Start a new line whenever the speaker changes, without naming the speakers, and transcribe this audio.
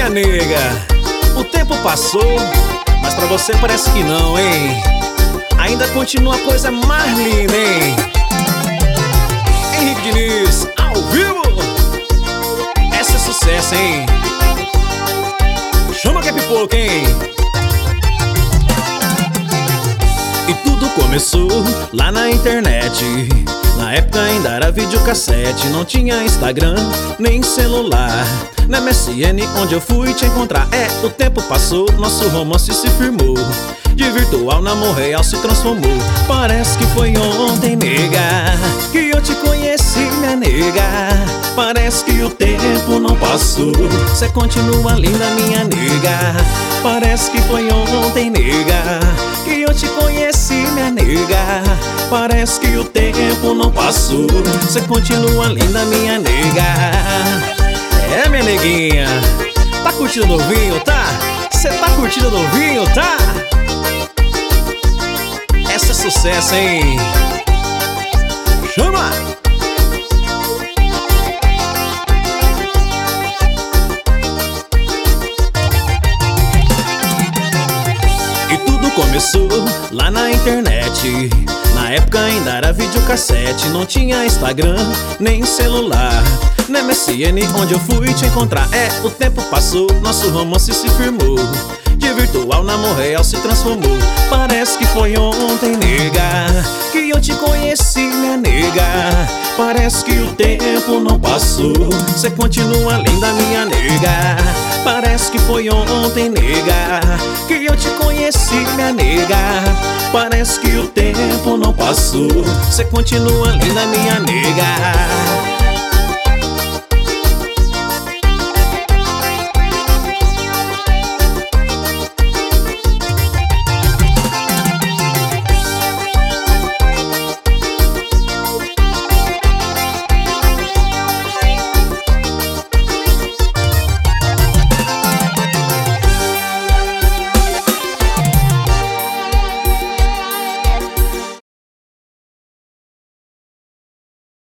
nega, o tempo passou, mas pra você parece que não, hein? Ainda continua a coisa mais linda, hein? Henrique Diniz, ao vivo! Esse é sucesso, hein? Chama que é pipoca, hein? E tudo começou lá na internet. Na época ainda era videocassete, não tinha Instagram, nem celular. Na MSN onde eu fui te encontrar. O tempo passou, nosso romance se firmou. De virtual namoro real se transformou. Parece que foi ontem, nega, que eu te conheci, minha nega. Parece que o tempo não passou. Cê continua linda, minha nega. Parece que foi ontem, nega, que eu te conheci, minha nega. Parece que o tempo não passou. Cê continua linda, minha nega. Minha neguinha, tá curtindo novinho, tá? Cê tá curtindo novinho, tá? Essa é sucesso, hein? Chama! E tudo começou lá na internet. Na época ainda era videocassete, não tinha Instagram, nem celular. Na MSN onde eu fui te encontrar. O tempo passou, nosso romance se firmou. De virtual namoro real se transformou. Parece que foi ontem, nega, que eu te conheci, minha nega. Parece que o tempo não passou. Cê continua linda, minha nega. Parece que foi ontem, nega, que eu te conheci, minha nega. Parece que o tempo não passou. Cê continua linda, minha nega.